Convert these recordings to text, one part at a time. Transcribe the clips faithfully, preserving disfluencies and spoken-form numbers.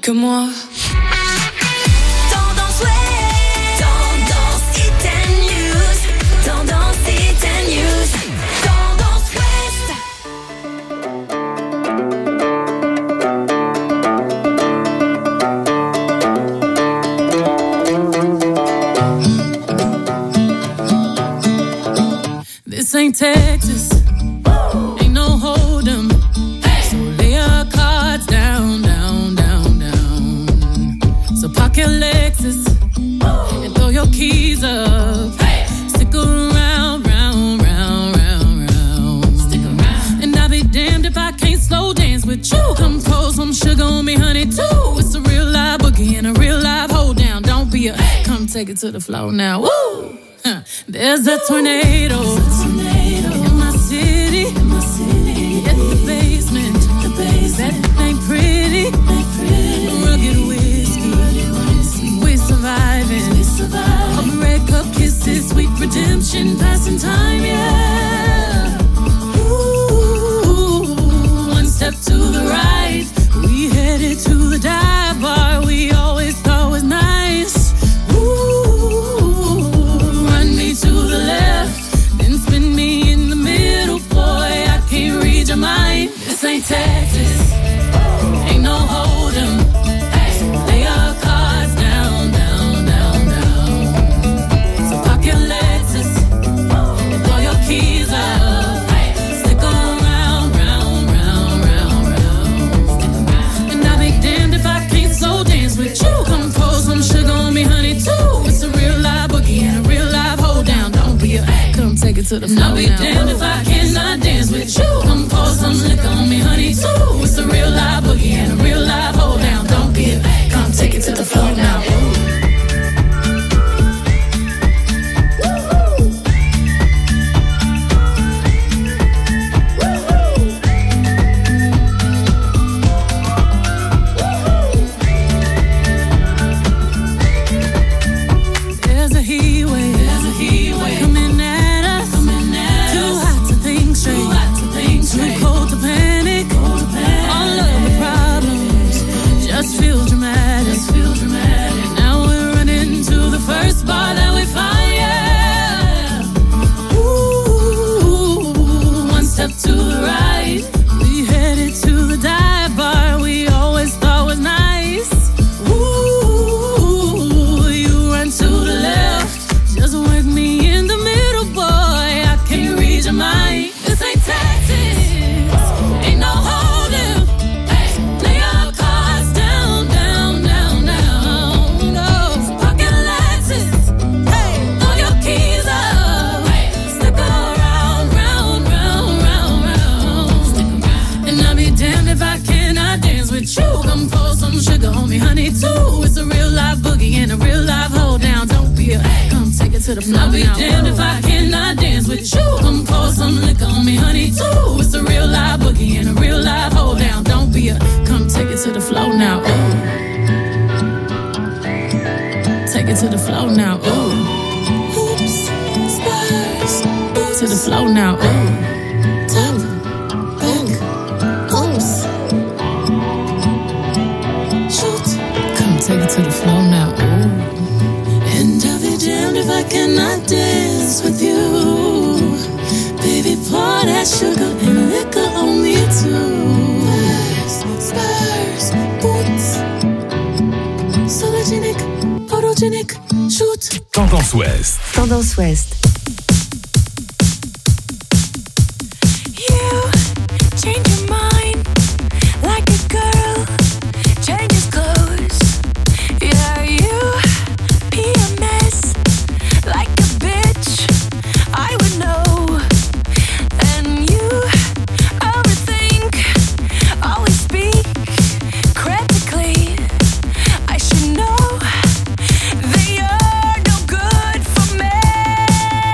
que moi. Tendance Ouest, Tendance Hit and News, Tendance Hit and News, Tendance West. This ain't Texas, ain't no hold'em. So lay your cards down, down, down, down. So park your Lexus and throw your keys up. Stick around, round, round, round, round. Stick around. And I'll be damned if I can't slow dance with you. Come pour some sugar on me, honey, too. It's a real live boogie and a real live hold down. Don't be a, come take it to the floor now. Woo! Huh. There's a tornado, in my city, in my city. At the basement, the basement. That ain't pretty, ain't pretty. Rugged whiskey, we surviving. We surviving. Open red cup kisses, sweet redemption, passing time, yeah. Ooh, one step to the right, we headed to the dive bar we always thought was nice. To the left, then spin me in the middle, boy, I can't read your mind. This ain't Texas, ain't no hold'em. So lay your cards down, down, down, down. So park your Lexus and throw your keys up. Stick around, round, round, round, round. And I'll be damned if I can't slow dance with you. Come pour some sugar on me, honey, too. It's a real live boogie and a real live hold down. Don't be a, come take it to the floor. I'll be now. Damned if I cannot dance with you. Come pour some liquor on me, honey, too. It's a real live boogie and a real live hold down. Don't be a, come take it to the floor now. Feel dramatic, feel dramatic. Now we're running to the first bar that we find, yeah. Ooh, one step to the right, we headed to the dive bar we always thought was nice. Ooh, you run to the left, just work me in the middle, boy, I can't read your mind. This ain't Texas, ain't no hold'em. Lay your cards down, down, down, down. No, pocket Lexus, hey, throw your keys up. Stick around, round, round, round, round. And I'll be damned if I cannot dance with you. Come pour some sugar on me, honey, too. It's a real live boogie and a real live hold down. Don't be a, come take it to the floor. I'll be damned if I cannot dance with you. Come pour some liquor on me, honey, too. It's a real live boogie and a real live hold down. Don't be a, come take it to the floor now. Ooh. Take it to the floor now. Ooh. Hoops, spurs, boots. To the floor now. Ooh. Top, back, oops. Shoot. Come take it to the floor now. Ooh. And I'll be damned if I cannot dance with you. Baby, pour that sugar and liquor on me too. Spurs, boots. Sologenic, photogenic, shoot. Tendance Ouest. Tendance Ouest. You change your mind like a girl changes clothes. Yeah, you be a mess like a bitch. I would know. And you overthink, always speak critically. I should know that you're no good for me.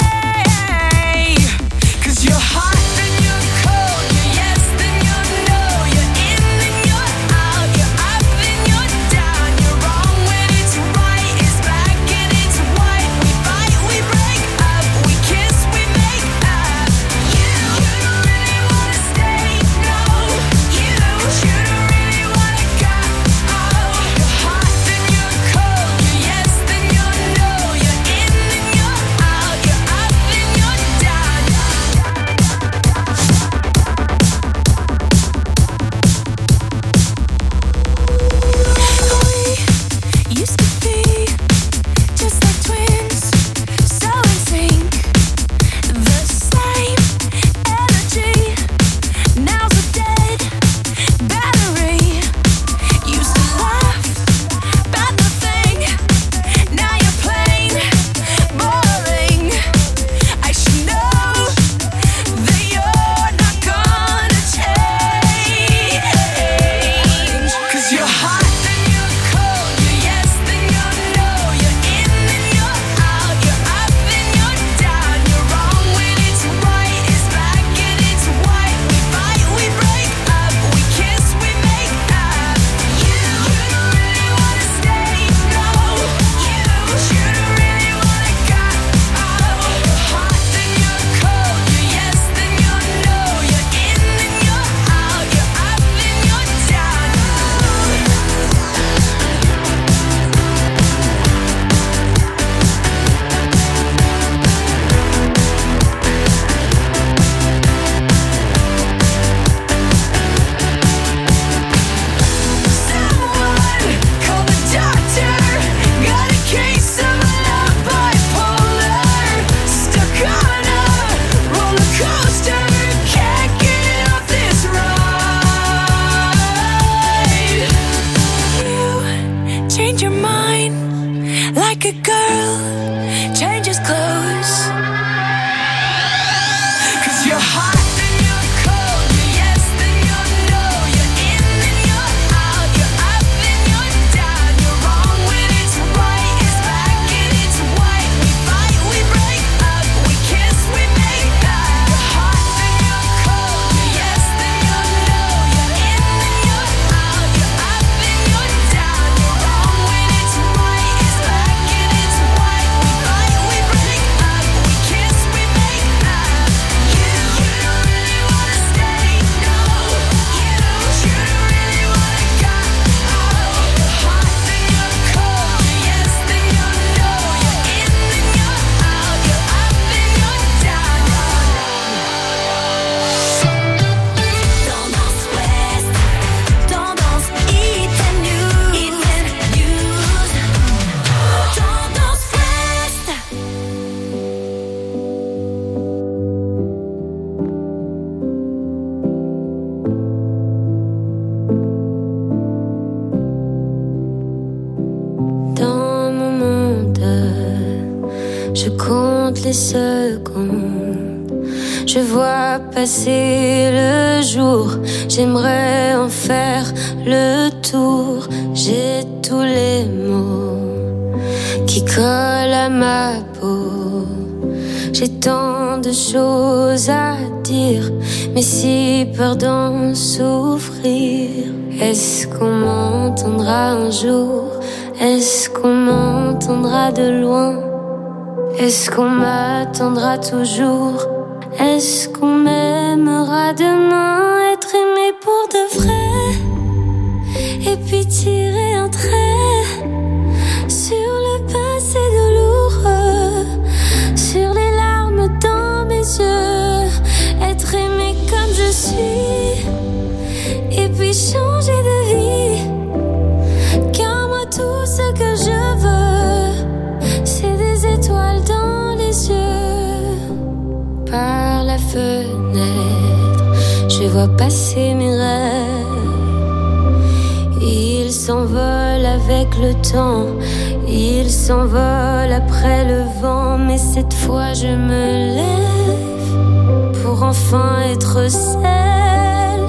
change your mind like a girl changes clothes. 'Cause you're hot and you're cold, you're yes then you're no, you're in and you're out, you're up and you're down, you're wrong when it's right, it's black and it's white. We fight, we break up, we kiss, we make up. You're hot then you're cold, you're yes then you're no, you're in and you're out, you're up and you're down, you're wrong when it's right, it's black and it's white. We fight, we break up, we kiss, we make up. You, you don't really wanna stay, no. You, you don't really wanna go. You're hot then you're cold, you're yes then you're no, you're in and you're out, you're up and you're down. Tendance Ouest, Tendance Hit and News, Hit and News. Tendance Ouest. Dans mon monde, je compte les secondes. Je vois passer le jour. J'aimerais en faire le tour. J'ai tous les mots qui collent à ma peau. J'ai tant de choses à dire, mais si peur d'en souffrir. Est-ce qu'on m'entendra un jour? Est-ce qu'on m'entendra de loin? Est-ce qu'on m'attendra toujours? Est-ce qu'on m'aimera demain? Être aimé pour de vrai, et puis tirer un trait sur le passé douloureux, sur les larmes dans mes yeux. Être aimé comme je suis, et puis changer de vie. Car moi tout ce que je veux, c'est des étoiles dans les yeux. Par la fenêtre, je vois passer mes rêves. Ils s'envolent avec le temps, ils s'envolent après le vent. Mais cette fois je me lève pour enfin être celle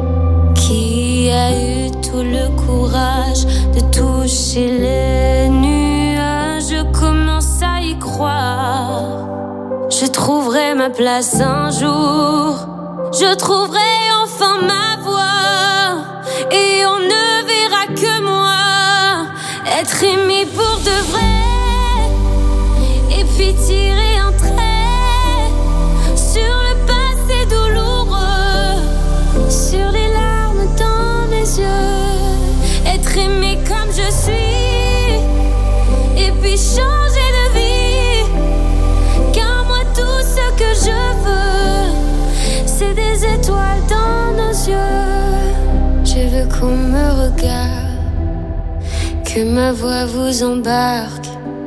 qui a eu tout le courage de toucher les nuages. Je commence à y croire. Je trouverai ma place un jour. Je trouverai enfin ma voix. Et on ne verra que moi. Être aimé pour de vrai. Et puis tirer un trait sur le passé douloureux, sur les larmes dans mes yeux. Être aimé comme je suis, et puis changer de vie. Car moi tout ce que je veux, c'est des étoiles dans nos yeux. Je veux qu'on me regarde, que ma voix vous embarque.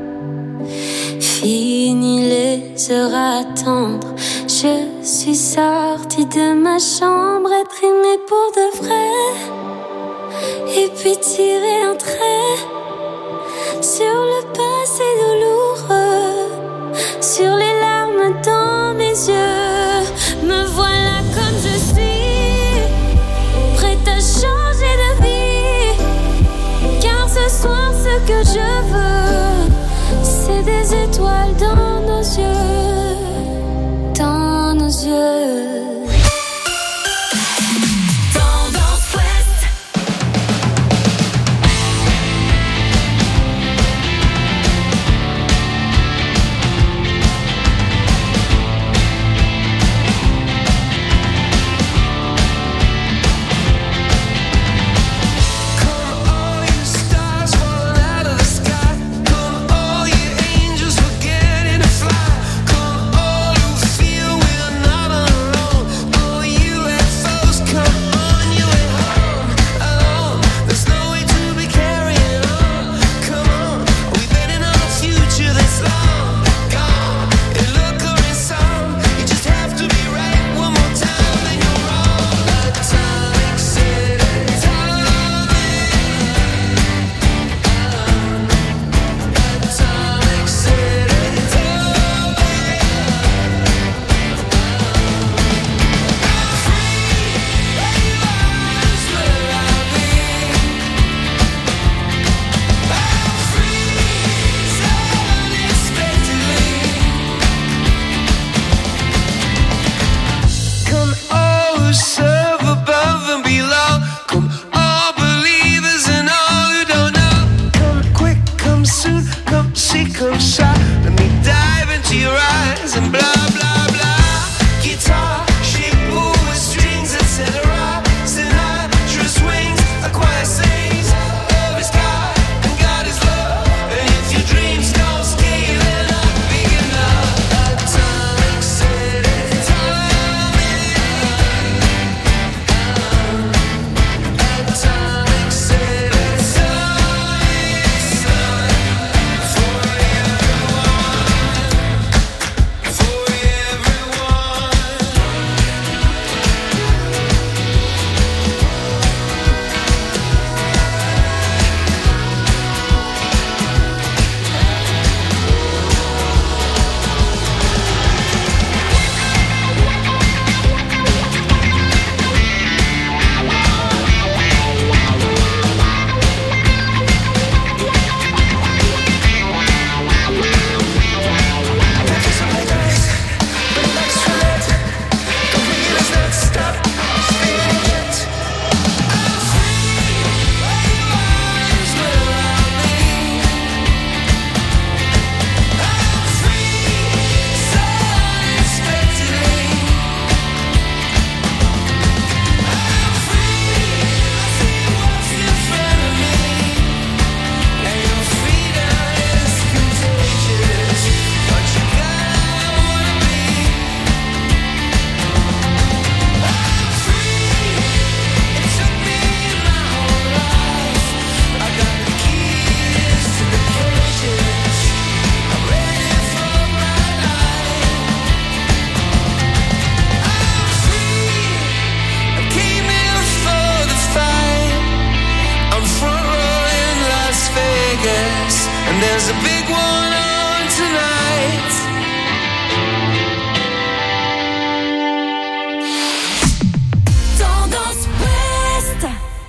Fini les heures à attendre, je suis sortie de ma chambre. Être aimée pour de vrai, et puis tirer un trait sur le passé douloureux, sur les larmes dans mes yeux. Me voilà comme je suis, prête à changer de vie. Car ce soir ce que je veux, c'est des étoiles dans nos yeux, dans nos yeux. Angels were getting to fly. Come all who feel we're not alone. There's a big one on tonight. Tendance Ouest.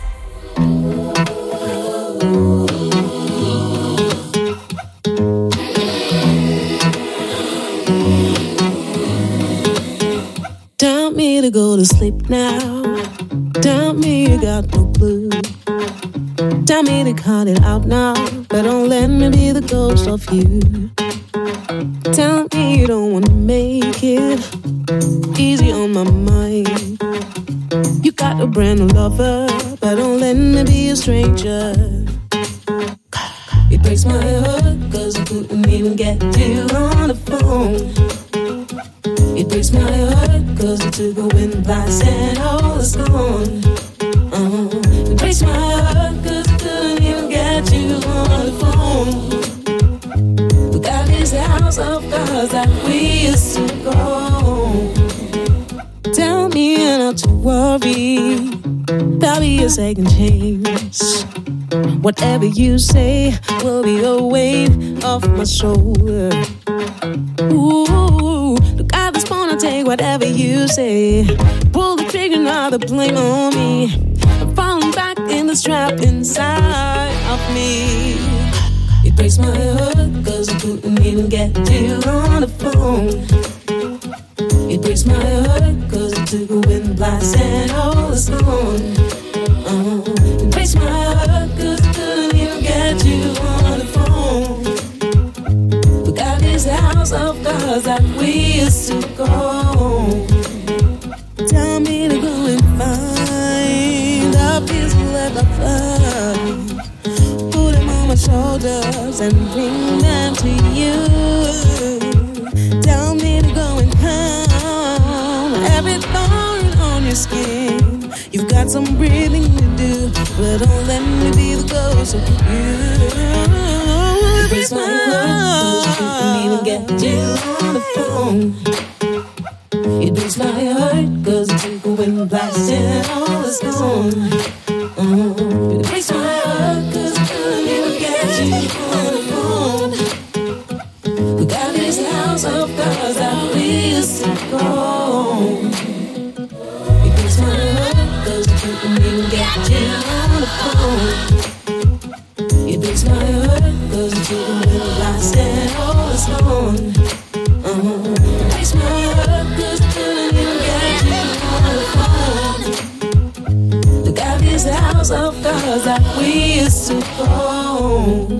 Tell me to go to sleep now. Tell me you got no clue. Tell me to cut it out now, but don't let me be the ghost of you. Tell me you don't wanna make it easy on my mind. You got a brand new lover, but don't let me be a stranger. It breaks my heart, cause I couldn't even get you on the phone. It breaks my heart, cause I took a wind blast and all is gone. Uh-huh. It breaks my heart, cause I couldn't even get you on the phone. We got this house of cards that we used to go. Tell me not to worry, there'll be a second chance. Whatever you say will be a weight off my shoulder. Ooh, look, I just wanna take whatever you say. Pull the trigger, now the blame on me. I'm falling back in the trap inside of me. It breaks my heart, cause I couldn't even get you on the phone. It breaks my heart, cause I took a wind blast and all is gone. Uh-huh. It breaks my heart, cause I couldn't even get you on the phone. We got this house of cards that we used to go. Tell me to go and find a peaceful at the fire. Put them on my shoulders and bring them to you. Tell me to go and count every thorn on your skin. You've got some breathing to do, but don't let me be the ghost of you. It breaks my heart, cause I couldn't even get you on the phone. It breaks my heart, cause I took a wind blast and all is gone. Uh-huh. It breaks my heart, cause I couldn't even get you on the phone. We got this house of cards that we used to go. It breaks my heart, cause I couldn't even get you on the phone. It breaks my heart, cause I took a wind blast and all is gone. Uh-huh. It breaks my heart, cause I couldn't even get you on the phone. Look at this house of cards that we used to go.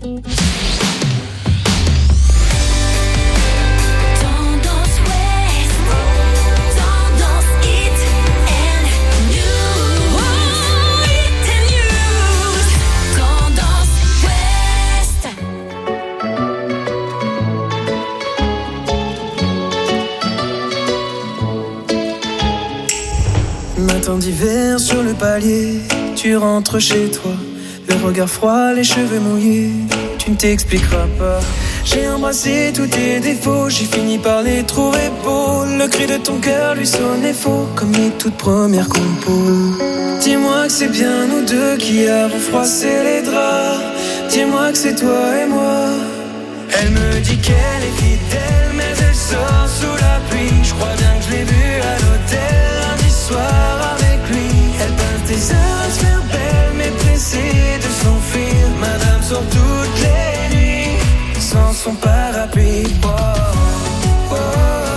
Matin d'hiver sur le palier, tu rentres chez toi, le regard froid, les cheveux mouillés, tu ne t'expliqueras pas. J'ai embrassé tous tes défauts, j'ai fini par les trouver beaux. Le cri de ton cœur lui sonnait faux, comme les toutes premières compos. Dis-moi que c'est bien nous deux qui avons froissé les draps. Dis-moi que c'est toi et moi. Elle me dit qu'elle est fidèle, mais elle sort sous la pluie. Je crois bien que je l'ai vue à l'hôtel lundi soir avec lui. Elle passe des heures à se faire belle, mais pressée de s'enfuir. Madame sort toutes les nuits sans son parapluie. Oh, oh, oh,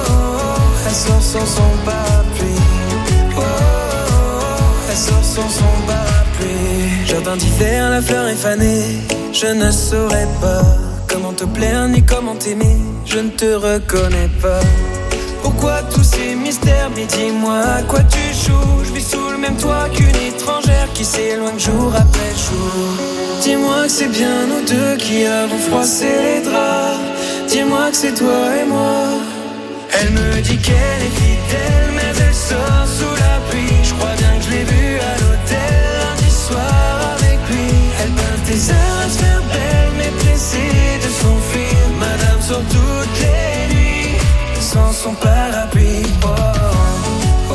oh. Elle sort sans son parapluie. Oh, oh, oh. Elle sort sans son parapluie. Jardin d'hiver, la fleur est fanée. Je ne saurais pas comment te plaire ni comment t'aimer. Je ne te reconnais pas. Pourquoi tous ces mystères? Mais dis-moi à quoi tu joues. Je vis sous le même toit qu'une étrangère qui s'éloigne jour après jour. Dis-moi que c'est bien nous deux qui avons froissé les draps. Dis-moi que c'est toi et moi. Elle me dit qu'elle est fidèle, mais elle sort sous la pluie. Je crois bien que je l'ai vue à l'hôtel lundi soir avec lui. Elle passe des heures à se faire belle, mais pressée de s'enfuir. Madame sort toutes les nuits sans son parapluie. Oh, oh, oh,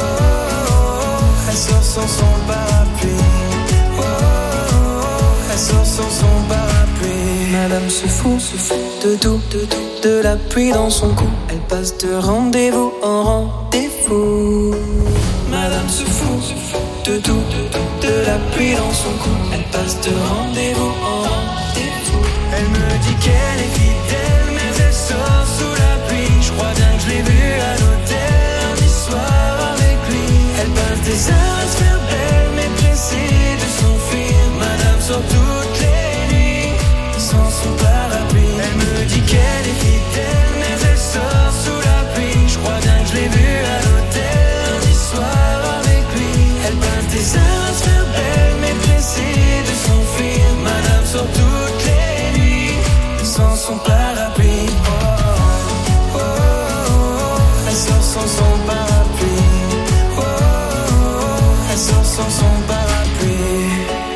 oh. Elle sort sans son parapluie. Oh, oh, oh. Elle sort sans son parapluie. Madame se fout, se fout de tout, de tout, de la pluie dans son cou. Elle passe de rendez-vous en rendez-vous. Madame se fout, se fout de tout, de tout, de la pluie dans son cou. Elle passe de rendez-vous en rendez-vous. Elle me dit qu'elle est fidèle, mais elle sort sous la pluie. Je crois bien que je l'ai vue à l'hôtel lundi soir avec lui. Elle passe des heures à se faire belle, mais pressée de s'enfuir. Madame sort toutes les nuits sans son parapluie. Elle me dit qu'elle est fidèle, mais elle sort sous la pluie. Je crois bien que je l'ai vue à l'hôtel lundi soir avec lui. Elle passe des heures à se faire belle, mais pressée de s'enfuir. Madame sort toutes les nuits sans son parapluie. Oh, oh, oh, oh. Elle sort sans son parapluie. Oh, oh, oh. Elle sort sans son parapluie.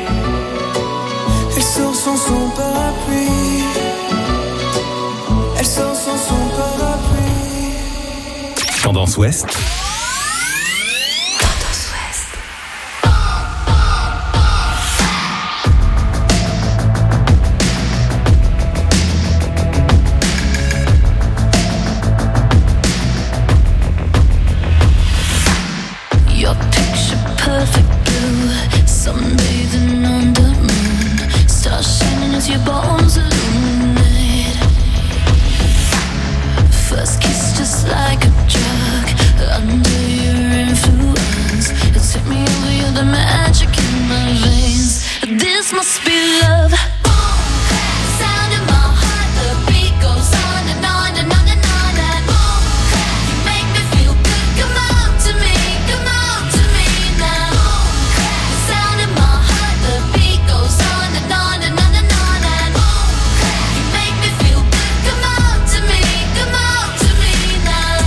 Elle sort sans son parapluie. Elle sort sans son parapluie. Tendance Ouest. Your picture perfect blue, sunbathing on the moon, stars shining as your bones illuminate. First kiss just like a drug, under your influence. It took me over, you're the magic in my veins. This must be love. Sound in my heart, the beat goes on and on and on and on and boom. You make me feel good, come on to me, come on to me now. Sound in my heart, the beat goes on and on and on and on and boom. You make me feel good, come on to me, come on to me now.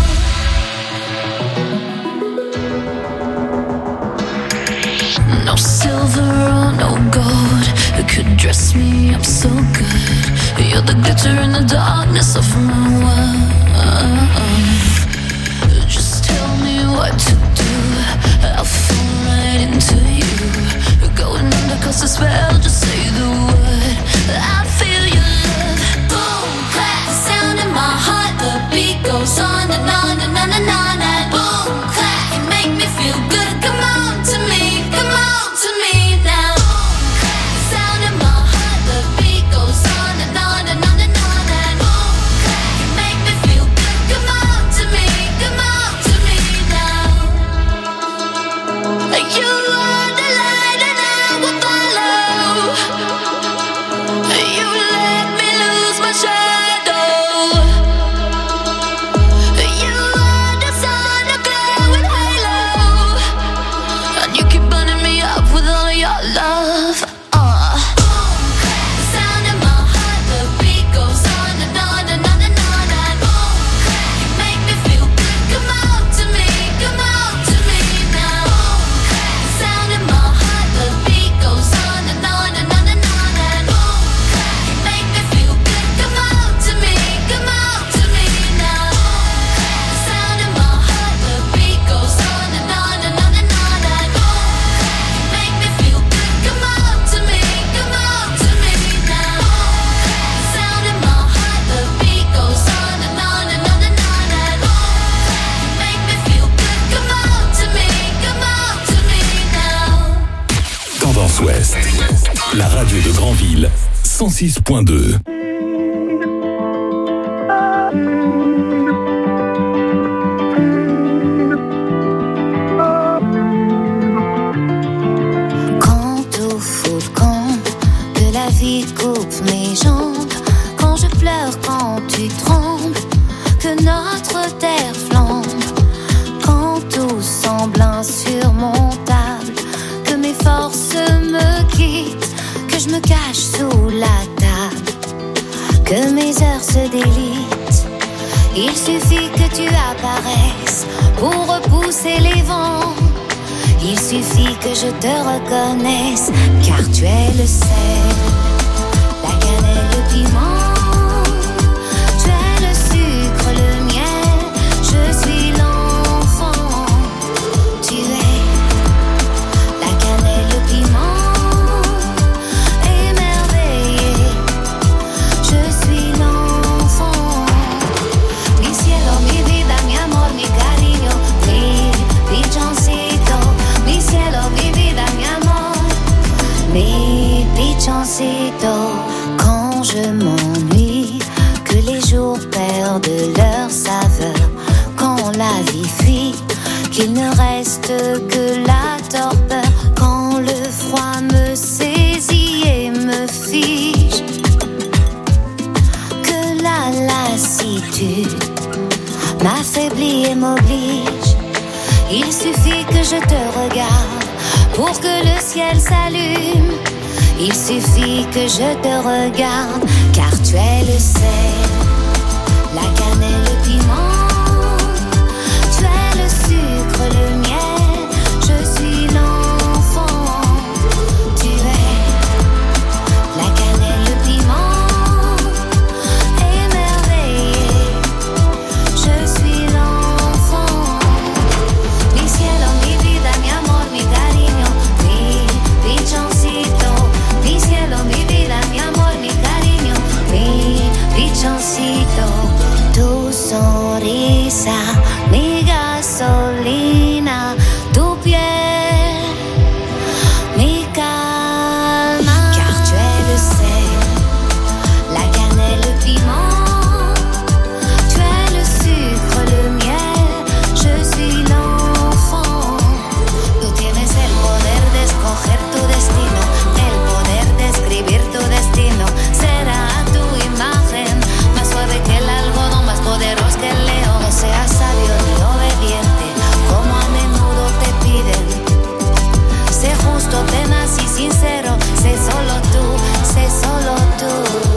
No silver or no gold could dress me up so good. You're the glitter in the darkness of my world. Just tell me what to do, I'll fall right into you. Going under cause the spell, just say the word, I feel your love. Boom, clap, sound in my heart, the beat goes on and on and on and on and boom, clap, you make me feel good, come on to me, come on to me now. Sound in my heart, the beat goes on and on and on and on and boom, clap, you make me feel good, come on to me, come on to me now. You are the light and I will follow. You let me lose my shadow. You are the sun, a glowing halo, and you keep burning me up with all of your love. Uh. Sound in my heart, the beat goes on and on and on and on and boom. You make me feel good, come on to me, come on to me now. Sound in my heart, the beat goes on and on and on and on and boom. You make me feel good, come on to me, come on to me now. Sound in my heart, the beat goes on and on and on and on and boom. You make me feel good, come on to me, come on to me now. Sound in my heart, the beat goes on and on and on and on and boom. You make me feel good, come on to me, come on to me now. Tendance Ouest. La radio de Granville. cent six point deux. Quand au fond le camp, que la vie coupe mes jambes, quand je pleure, quand tu trembles, que notre terre flambe, quand tout semble insurmontable, que mes forces me quittent, que je me cache sous la table, que mes heures se délitent. Il suffit que tu apparaisses pour repousser les vents. Il suffit que je te reconnaisse, car tu es le sel, la cannelle, le piment. Tu es le sucre, le miel, je suis l'enfant. Tu es la cannelle, le piment, émerveillé. cheveux que la torpeur quand le froid me saisit et me fige, que la lassitude m'affaiblit et m'oblige. Il suffit que je te regarde pour que le ciel s'allume. Il suffit que je te regarde, car tu es le sel, la cannelle, le piment. Tu es le sucre, le miel, je suis l'enfant. Tu es la cannelle, le piment, émerveillé, je suis l'enfant. Mi cielo, mi vida, mi amor, mi cariño, mi pichoncito. Mi cielo, mi vida, mi amor, mi cariño, mi pichoncito. Tu sonrisa, mi gasolina, tu piel, mi calma. Car tu es le sel, la cannelle, le piment. Tu es le sucre, le miel, je suis l'enfant. Tú tienes el poder de escoger tu destino, el poder de escribir tu destino. Será tu imagen, más suave que el algodón, más poderoso que el león. No seas sabio ni obediente, como a menudo te piden. Sé justo, tenaz y sincero, sé solo tú, sé solo tú.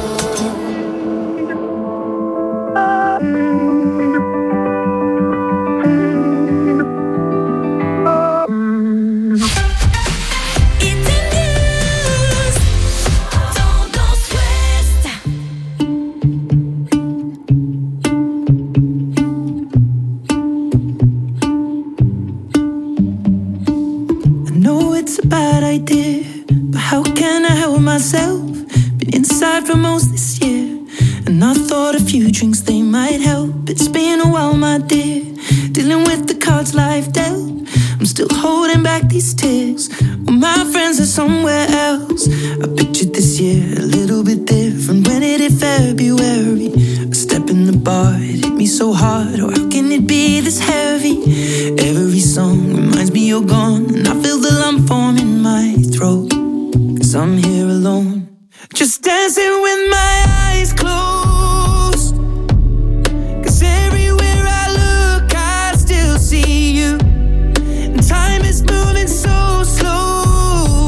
I know it's a bad idea, but how can I help myself? Been inside for most this year, and I thought a few drinks they might help. It's been a while, my dear, dealing with the cards life dealt. I'm still holding back these tears, well, my friends are somewhere else. I pictured this year a little bit different. When it hit February, a step in the bar, it hit me so hard. Oh, how can it be this heavy? Every song reminds me you're gone, and I feel the lump form in my throat, 'cause I'm here alone, just dancing with my eyes closed. 'Cause everywhere I look, I still see you, and time is moving so slow,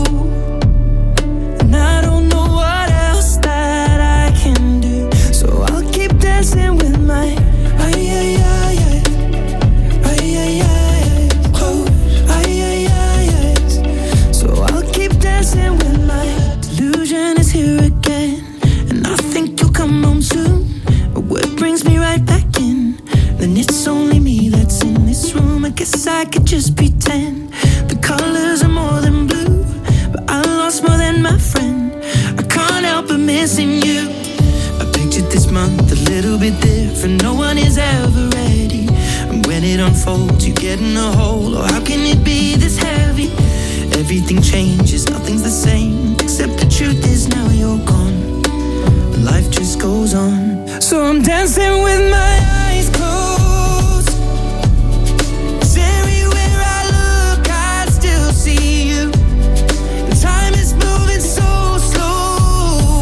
and I don't know what else that I can do, so I'll keep dancing with my ay ay ay ay ay ay ay close ay ay ay ay. So I'll keep dancing with my delusion is here again, and I think you'll come home soon. But what brings me right back in? Then it's only me that's in this room. I guess I could just pretend the colors are more than blue, but I lost more than my friend. I can't help but missing you. I pictured this month a little bit different. No one is ever ready, and when it unfolds, you get in a hole. Oh, how can it be this heavy? Everything changes, nothing's the same, except the truth is now you're gone, and life just goes on. So I'm dancing with my eyes closed, 'cause everywhere I look, I still see you, and time is moving so slow,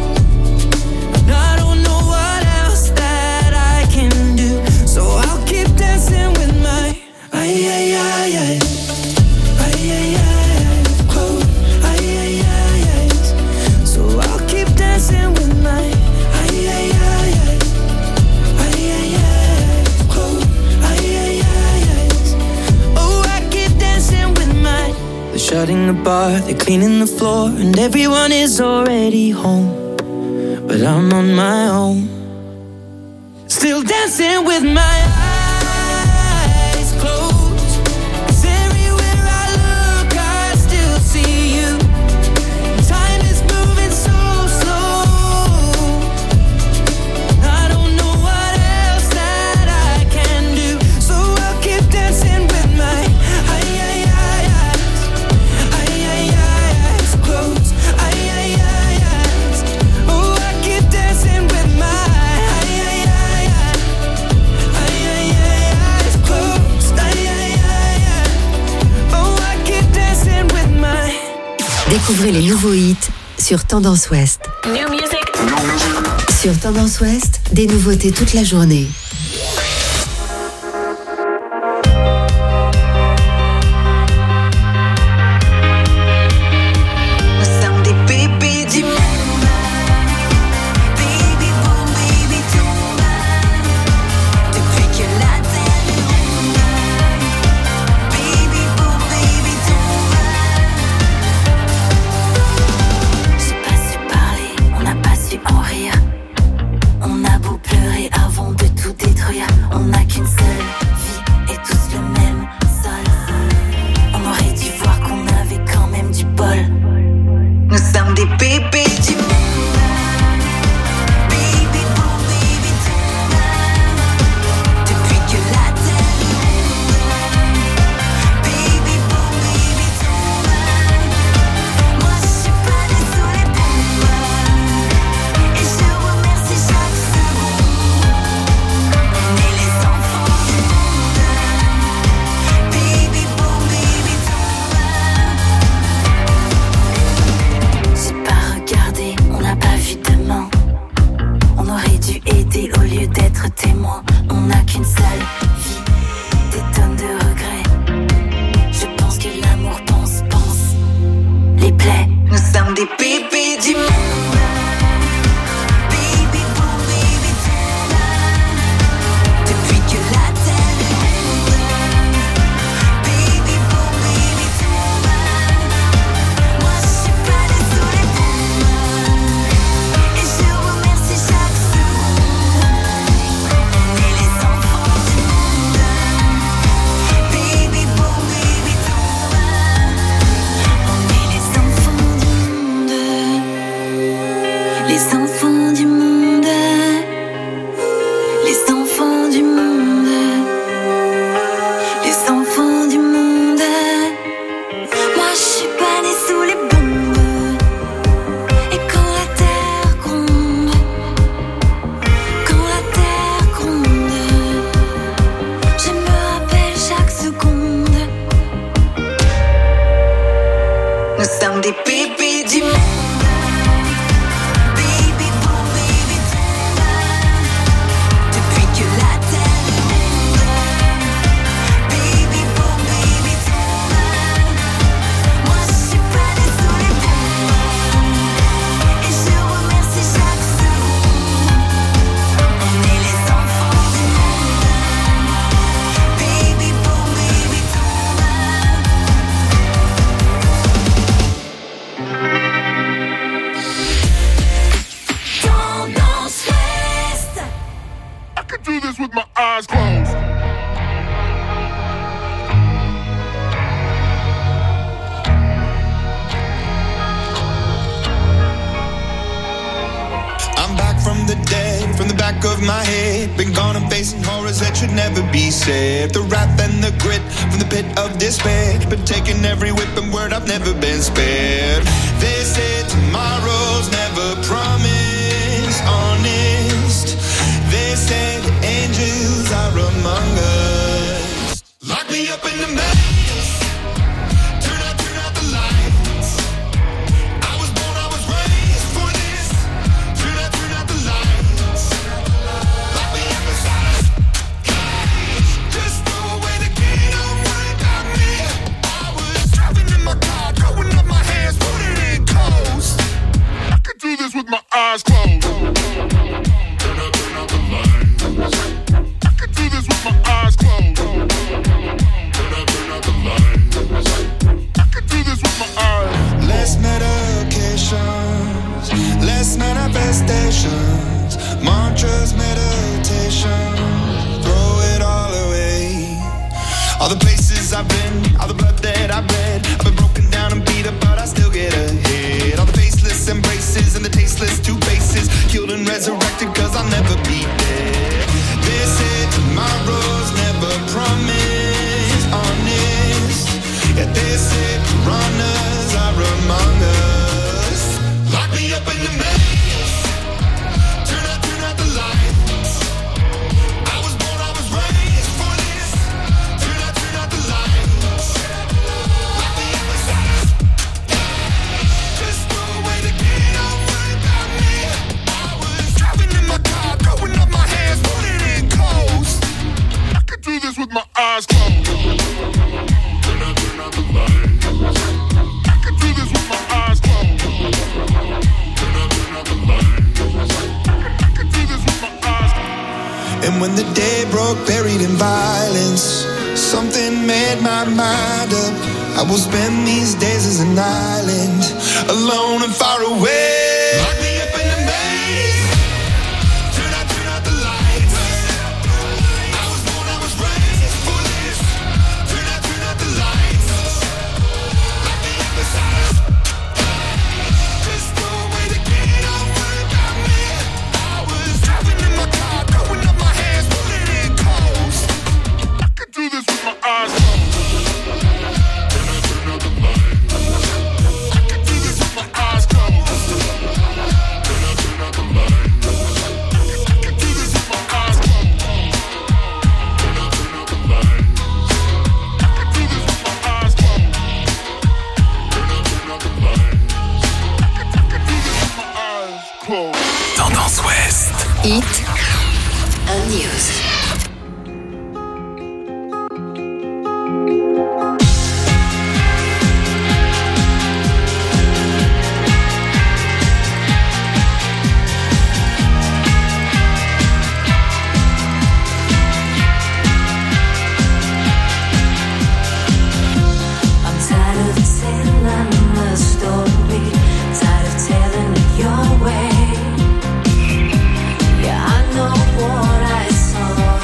and I don't know what else that I can do, so I'll keep dancing with my ay ay ay ay ay ay ay close ay ay ay ay. So I'll keep dancing with my ay ay ay ay ay ay ay close ay ay ay ay. Oh, I keep dancing with my. They're shutting the bar, they're cleaning the floor, and everyone is already home, but I'm on my own, still dancing with my eyes closed. 'Cause everywhere I look, I still see you. Time is moving so slow, I don't know what else that I can do, so I'll keep dancing with my ay ay ay eyes ay ay ay eyes closed ay ay ay eyes. Oh, I keep dancing with my ay ay ay ay ay Découvrez les nouveaux hits sur Tendance Ouest. New music. Sur Tendance Ouest, des nouveautés toute la journée. The wrath and the grit from the pit of despair, but taking every whip and word, I've never been spared. They say tomorrow's never promised, honest. They say the angels are among us. Lock me up in the maze, turn out, turn out the lights. I was born, I was raised for this. Turn out, turn out the lights. Lock me up inside us. Just throw away the key, don't worry about me. I was driving in my car, throwing up my hands, putting it in coast. I could do this with my eyes closed. Turn out, turn out the lights. I could do this with my eyes closed. Turn out, turn out the lights. I could do this with my eyes. Less medications, less manifestations, mantras, meditation. Throw it all away. All the places I've been, all the blood that I've bled. I've been broken down and beat up, but I still get ahead. All the faceless embraces and the tasteless two faces, killed and resurrected, cause I'll never be dead. They say tomorrow's never promised, honest. Yeah, they say piranhas are among us. Lock me up in the maze, turn out, turn out the lights. I was born, I was raised for this. Turn out, turn out the lights. Lock me up inside. And when the day broke, buried in violence, something made my mind up. I will spend these days as an island, alone and far away. Lock me up in a maze. Turn out, turn out the lights. I was born, I was raised for this. Turn out, turn out the lights. Lock me up inside. Just throw away the key, don't worry about me. I was driving in my car, throwing up my hands, pulling in close. I could do this with my eyes closed. Tendance Ouest. Hit and News. Your way. Yeah, I know what I saw.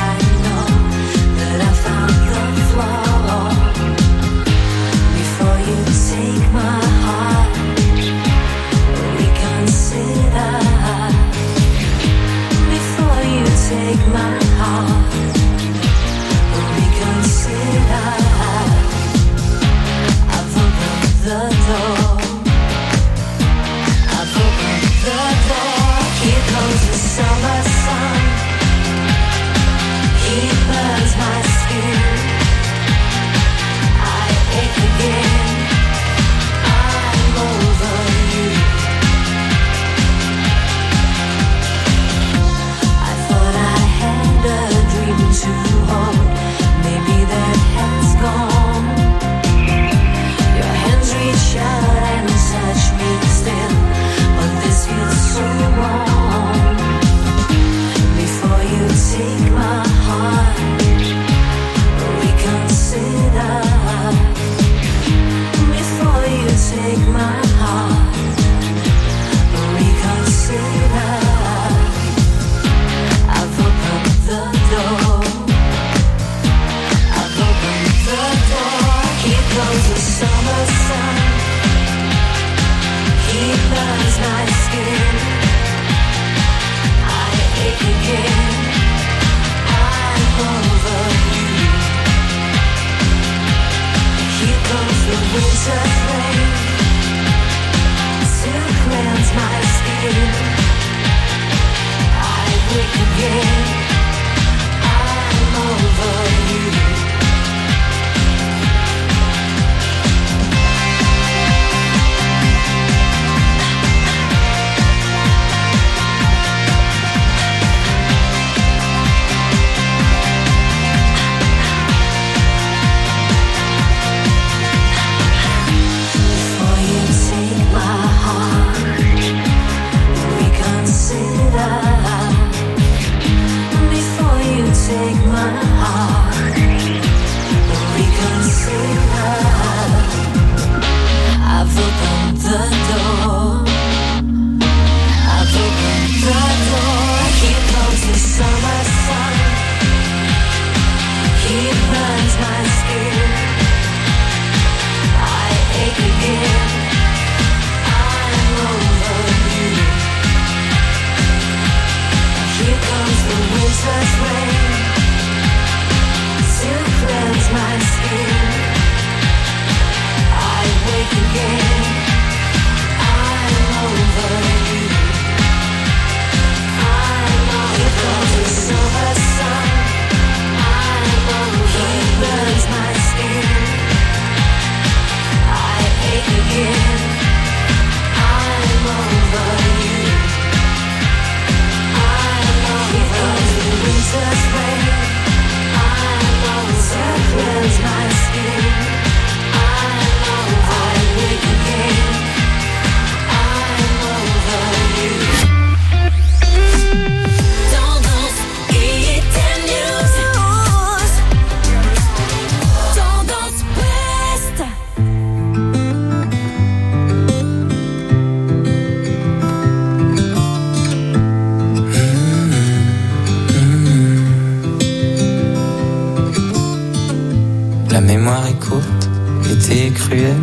ruelles.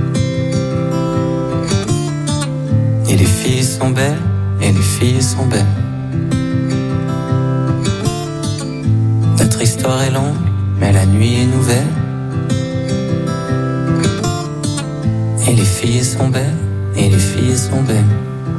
Et les filles sont belles, et les filles sont belles. Notre histoire est longue, mais la nuit est nouvelle. Et les filles sont belles, et les filles sont belles.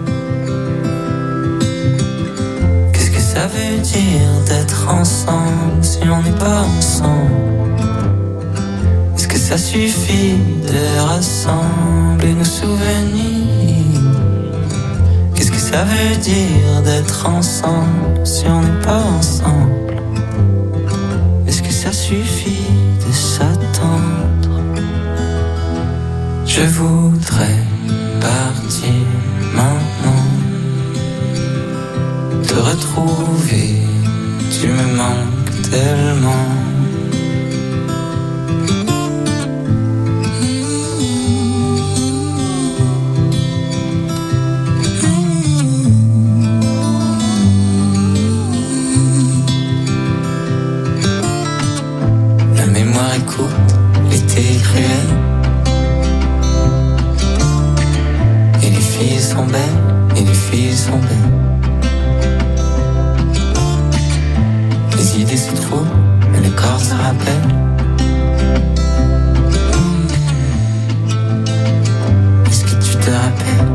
Qu'est-ce que ça veut dire d'être ensemble si on n'est pas ensemble? Est-ce que ça suffit de rassembler nos souvenirs? Qu'est-ce que ça veut dire d'être ensemble si on n'est pas ensemble? Est-ce que ça suffit de s'attendre? Je voudrais partir maintenant, te retrouver, tu me manques tellement. La mémoire est courte, l'été est cruel. Et les filles sont belles, et les filles sont belles. Les idées se trouvent, mais le corps se rappelle. Est-ce que tu te rappelles?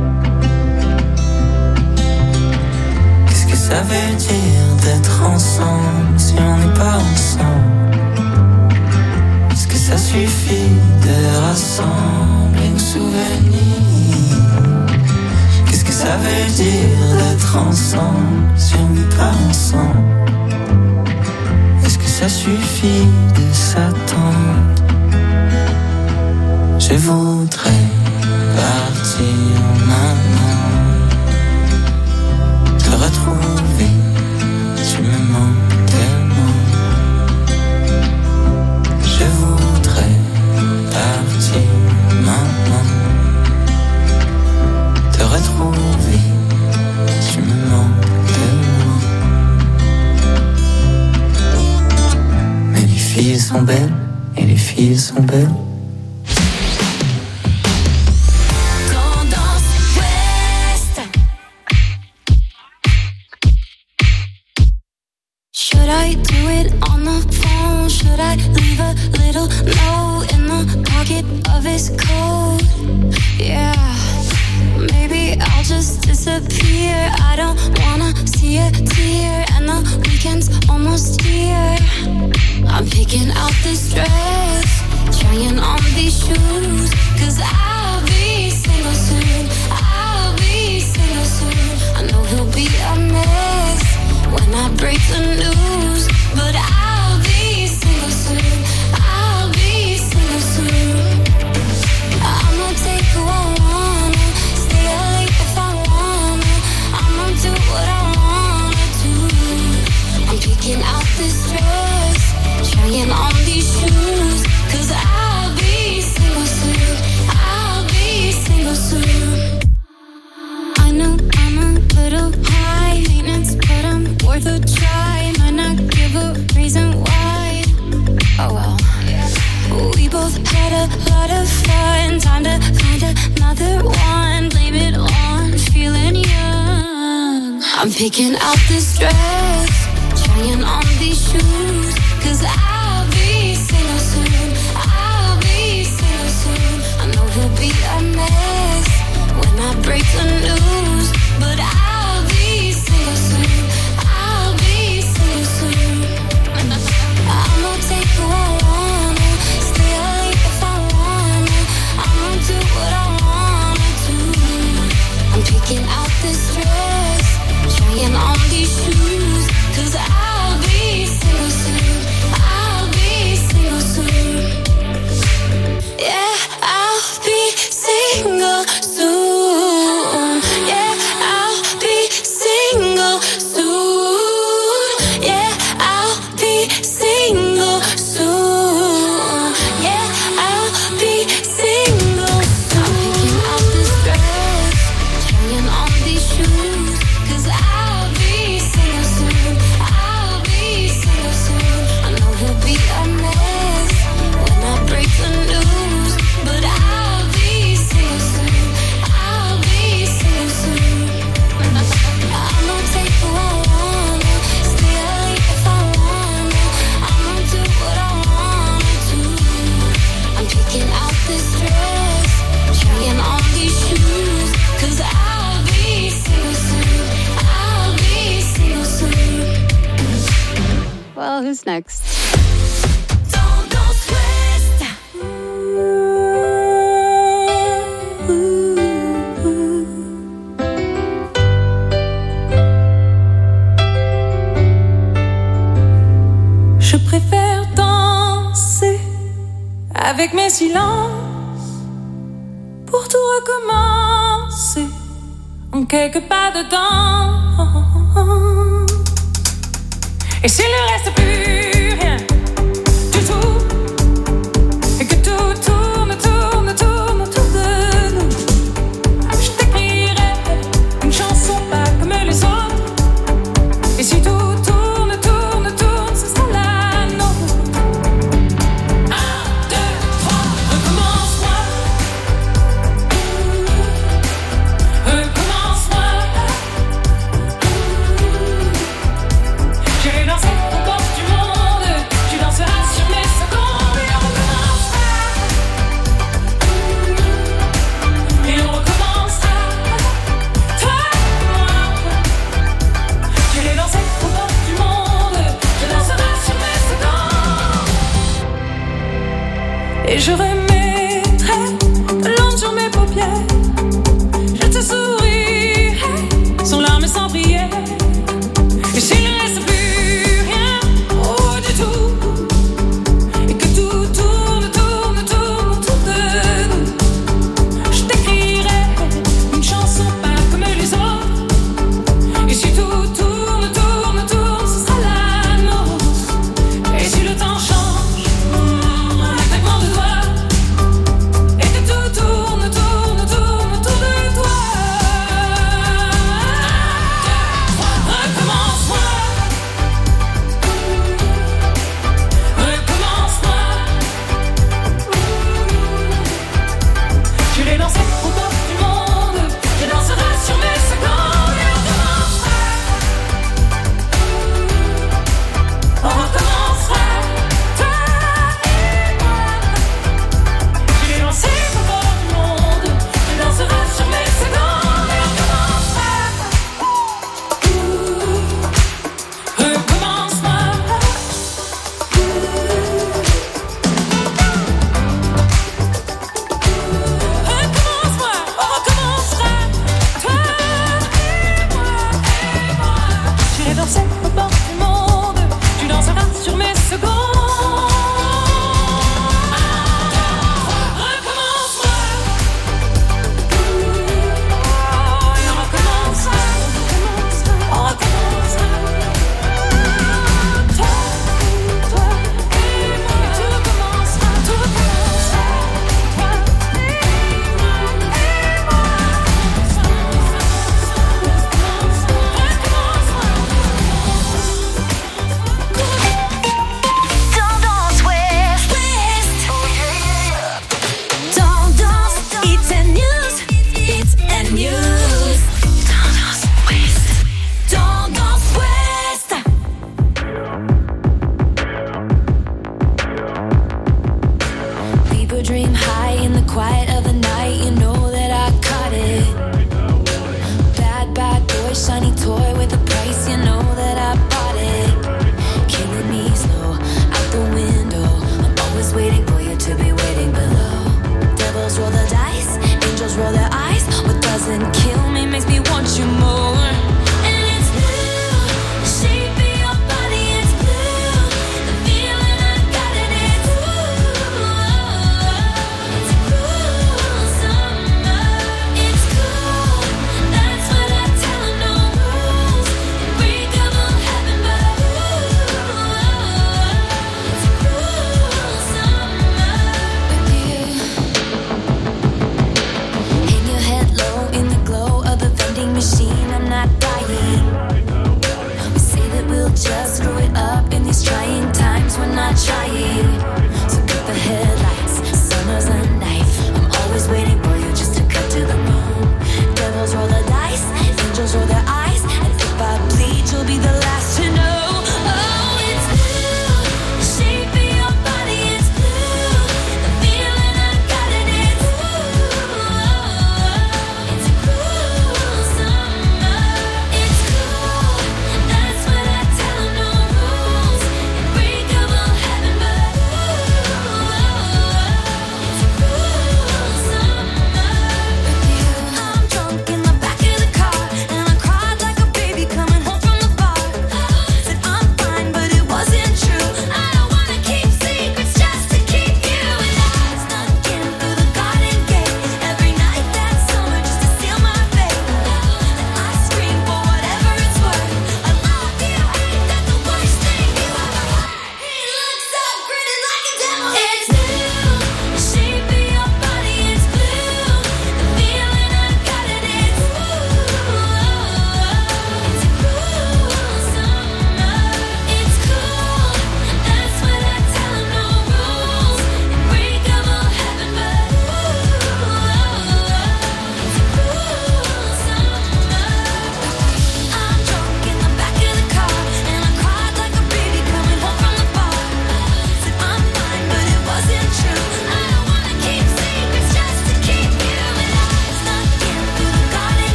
Qu'est-ce que ça veut dire d'être ensemble si on n'est pas ensemble? Est-ce que ça suffit de rassembler nos souvenirs? Qu'est-ce que ça veut dire d'être ensemble si on n'est pas ensemble? Est-ce que ça suffit de s'attendre? Je voudrais partir maintenant, te retrouver, tu me manques tellement. Je voudrais partir maintenant, te retrouver, tu me manques tellement. Mais les filles sont belles, et les filles sont belles. Tendance Ouest. Should I do it on the phone? Should I leave a little note in the pocket of his coat? Yeah, maybe I'll just disappear. I don't wanna see a tear, and the weekend's almost here. I'm picking out this dress, trying on these shoes, cause I'll be single soon, I'll be single soon. I know he'll be a mess when I break the news, but I'll be single soon, I'll be single soon. I'ma take who I wanna, stay up late if I wanna, I'ma do what I wanna do. I'm picking out this dress, trying on these shoes, cause I'll be single soon, I'll be single soon. I know I'm a little high maintenance, but I'm worth a try. Might not give a reason why. Oh well. We both had a lot of fun. Time to find another one. Blame it on feeling young. I'm picking out this dress, trying on these shoes, cause I'll be single soon, I'll be single soon. I know he'll be a mess when I break the news, but I'll be single soon, I'll be single soon. I'ma take who I wanna, stay up late if I wanna, I'ma do what I wanna do. I'm picking out this dress, trying on these shoes, cause I'll be single soon, I'll be single soon. Yeah, I'll be single soon. tell who's next. Je préfère danser avec mes silences pour tout recommencer en quelques pas dedans. Et s'il ne reste plus rien du tout, et que tout tourne, tourne, tourne autour de nous, je t'écrirai une chanson pas comme les autres. Et si tout tourne, tourne, tourne, ce sera la nôtre. Un, deux, trois, recommence-moi. Recommence-moi. J'irai danser aux portes du monde. Tu danseras sur mes secondes. Et on recommencera. Et on recommencera. Toi et moi. J'irai danser aux portes du monde. Je danserai sur mes secondes. Et je remettrai de l'ombre sur mes paupières. Je te sourirai sans larmes et sans prière. Et s'il ne reste plus rien, oh du tout, et que tout tourne, tourne, tourne autour de nous, je t'écrirai une chanson pas comme les autres. Et si tout tourne, tourne, tourne, ce sera la nôtre. Et si le temps change, un claquement de doigts,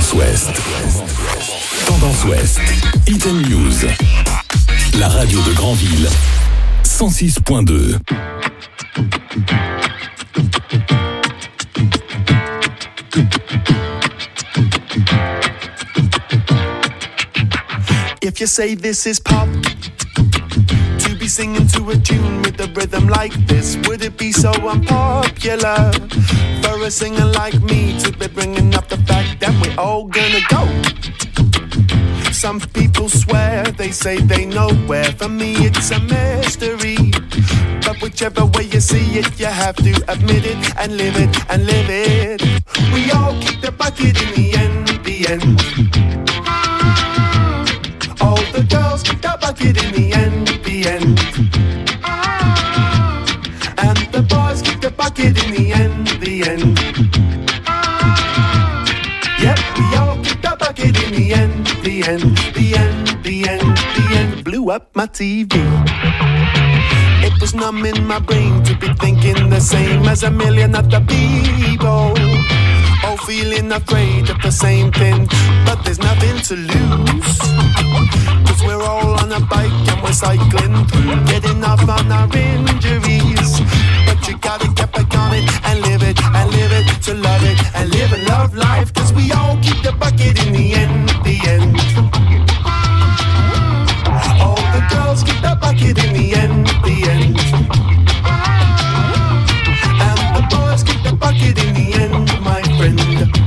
Tendance Ouest. Tendance Ouest. Hit and News. La radio de Granville. cent six point deux. If you say this is pop, to be singing to a tune with a rhythm like this, would it be so unpopular for a singer like me to be bringing up the fact that we're all gonna go? Some people swear, they say they know where. For me it's a mystery, but whichever way you see it, you have to admit it and live it and live it. We all kick the bucket in the end, the end. All the girls kick the bucket in the end, the end. And the boys kick the bucket in the end, the end. Yep, we all kick the bucket in the end, the end, the end, the end, the end. Blew up my T V. It was numb in my brain to be thinking the same as a million other people. All feeling afraid of the same thing, but there's nothing to lose. Cause we're all on a bike and we're cycling through, getting off on our injuries. But you gotta get back on it and live it, and live it, to love it, and live and love life. Cause we all keep the bucket in the end, the end. All the girls keep the bucket in the end, the end. And the boys keep the bucket in the end, my friend.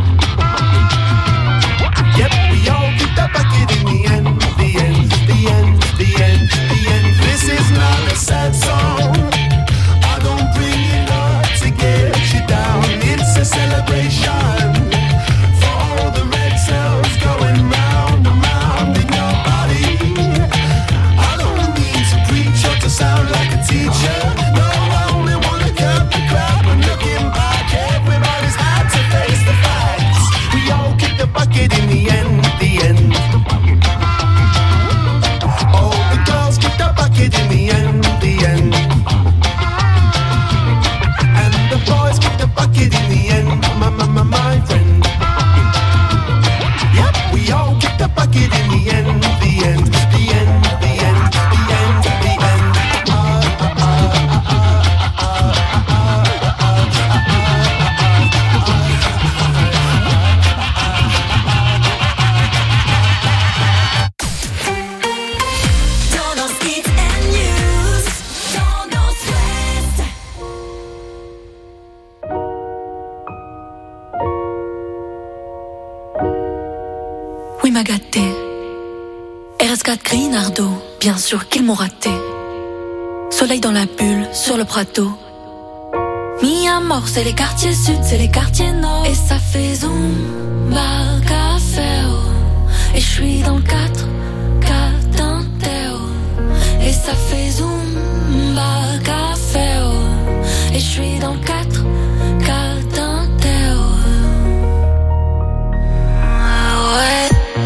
Yep, we all keep the bucket in the end, the end, the end, the end, the end. This is not a sad song. I don't bring it up to get you down. It's a celebration for all the red cells going round and round in your body. I don't mean to preach or to sound like a teacher. No, I only wanna cut the crap. And looking back, everybody's had to face the facts. We all kick the bucket in the end, the end. All the girls kick the bucket in the end, the end. And the boys kick the bucket in the end, my, my, my, my friend. Yep, we all kick the bucket in the end, the end, the end, the end, the end, the end. Ah, ah, ah, ah, ah, Tendance Hit and News. Tendance Ouest. Oui, m'a gâté. R S quatre Grinardo, bien sûr qu'ils m'ont raté. Soleil dans la bulle, sur le Prato. Mi amor, c'est les quartiers sud, c'est les quartiers nord. Et ça fait zumba, café, oh. Et je suis dans le quatre, Catinteo. Et ça fait zumba, café, oh. Et je suis dans le quatre, Catinteo. Ah ouais.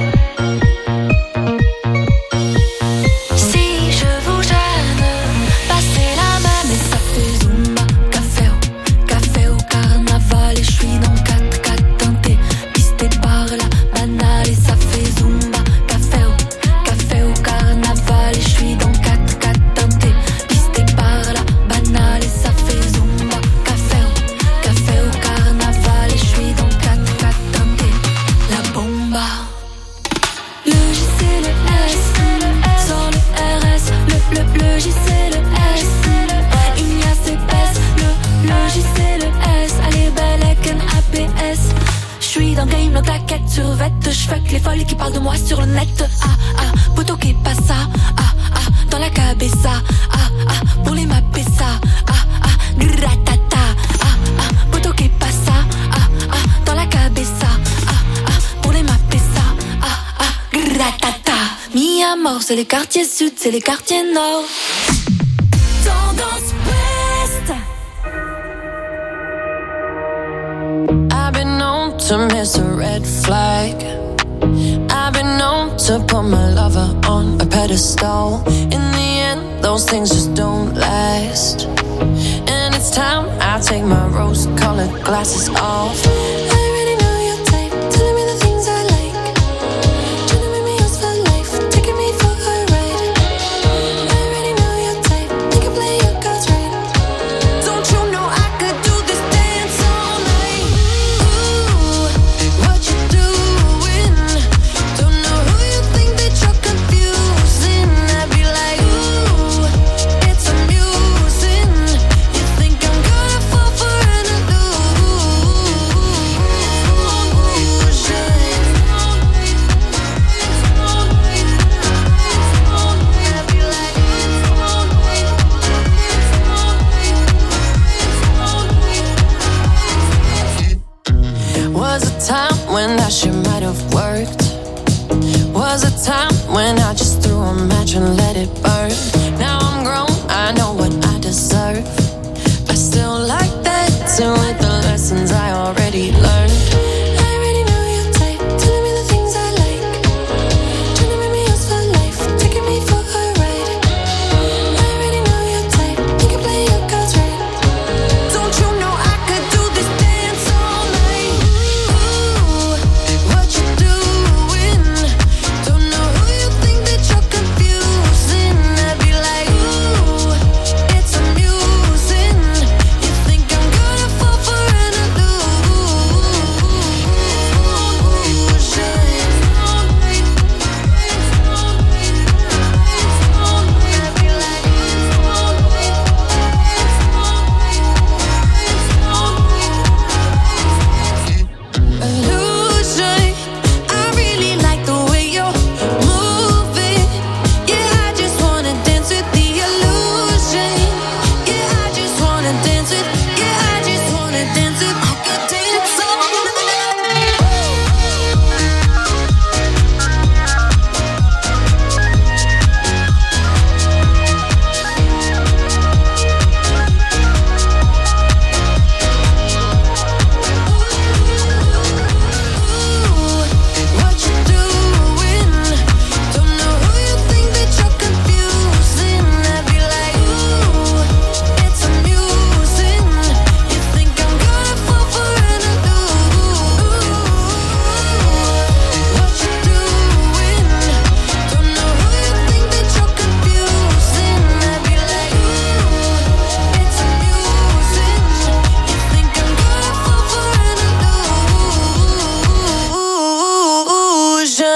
Si je vous gêne, passez la main. Mais ça fait zumba, café, oh. Café au carnaval. Et je suis dans le quatre, Catinté. Pisté par la banale. Et ça fait zumba, café, oh. Café au carnaval. Et je suis dans le quatre, Catinté. Pisté par la banale. Et ça fait zumba, café, oh. Café au carnaval. Et je suis dans le quatre, Catinté. La bomba. Le J c'est le S, sans le R S, le, le, le J c'est le S, Ignace épaisse, le, le J c'est le S, allez belle avec un A P S. J'suis dans le game, le claquette sur vête, j'fuck les folles qui parlent de moi sur le net. Ah ah, poto qui passe ça, ah ah, dans la cabeza, ah ah, pour les mapper ça, ah ah, gratata, ah ah, poto qui passe ça, ah ah, dans la cabeza, ah ah, pour les mapper ça, ah ah, gratata. Mi amor, c'est les quartiers sud, c'est les quartiers nord. Tendance Ouest. I've been known to miss a red flag. I've been known to put my lover on a pedestal. In the end, those things just don't last. And it's time I take my rose-colored glasses off. I already know your type, telling me the things I like. was a time when I just threw a match and let it burn. Now I'm grown, I know what I deserve. I still like dancing with